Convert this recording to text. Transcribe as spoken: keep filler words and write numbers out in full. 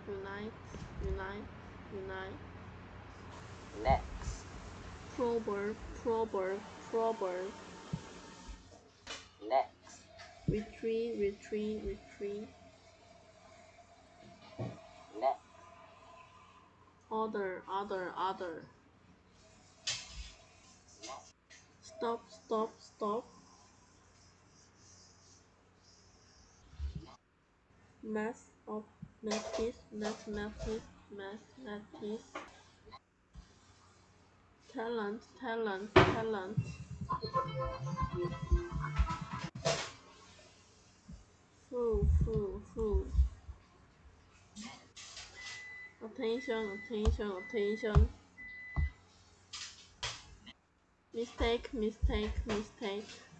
unite, unite, unite. Next. Proverb, proverb, proverb. Next. Retreat, retreat, retreat. Next. Other, other, other. Next. Stop, stop, stop. Math of mathematics, mathematics, mathematics. Talent, talent, talent. Full, full, full. Attention, attention, attention. Mistake, mistake, mistake.